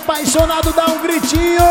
apaixonado dá um gritinho.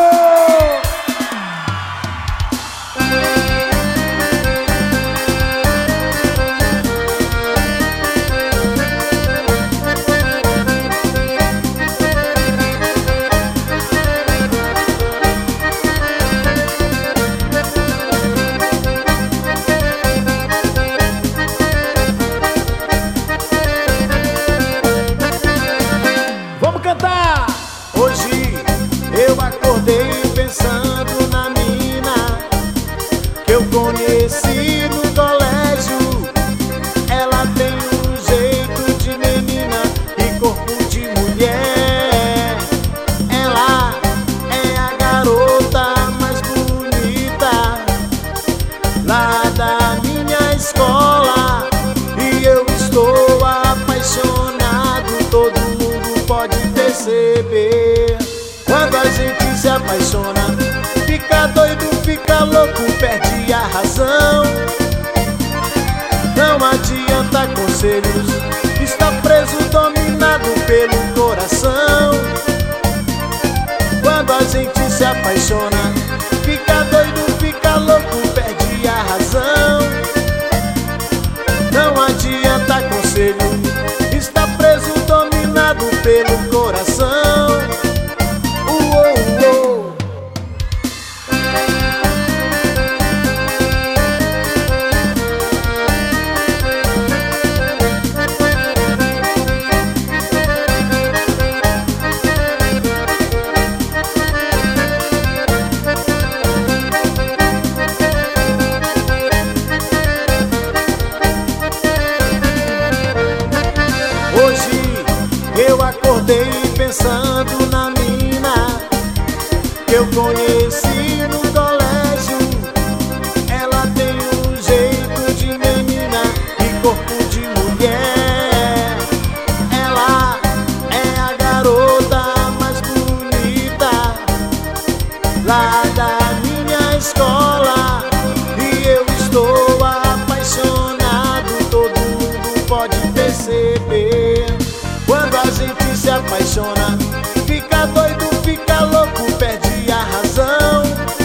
Vamos cantar! Hoje eu acordei pensando na mina que eu conheci no colégio. Ela tem um jeito de menina e corpo de mulher. Ela é a garota mais bonita lá da minha escola e eu estou apaixonado, todo mundo pode perceber. Quando a gente se apaixona, fica doido, fica louco, perde a razão. Não adianta conselhos, está preso, dominado pelo coração. Quando a gente se apaixona, fica doido, fica louco, perde a razão. Não adianta conselho, está preso, dominado pelo coração. Hoje eu acordei pensando na mina que eu conheci no colégio. Ela tem um jeito de menina e corpo de mulher. Ela é a garota mais bonita lá da minha escola e eu estou apaixonado, todo mundo pode perceber. Quando a gente se apaixona, fica doido, fica louco, perde a razão.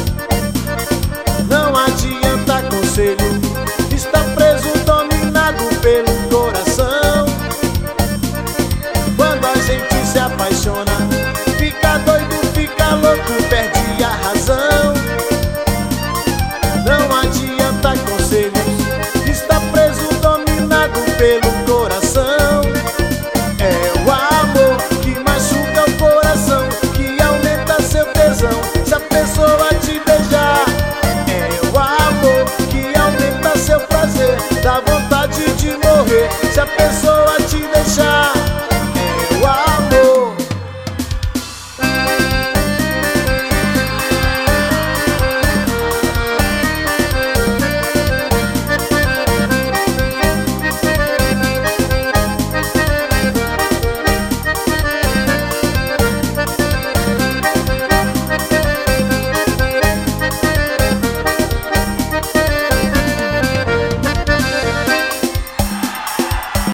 Não adianta conselho, está preso, dominado pelo coração. Quando a gente se apaixona, fica doido, fica louco, perde a razão. Não adianta conselhos, está preso, dominado pelo coração. É o amor que machuca o coração, que aumenta seu tesão se a pessoa te beijar. É o amor que aumenta seu prazer, dá vontade de morrer se a pessoa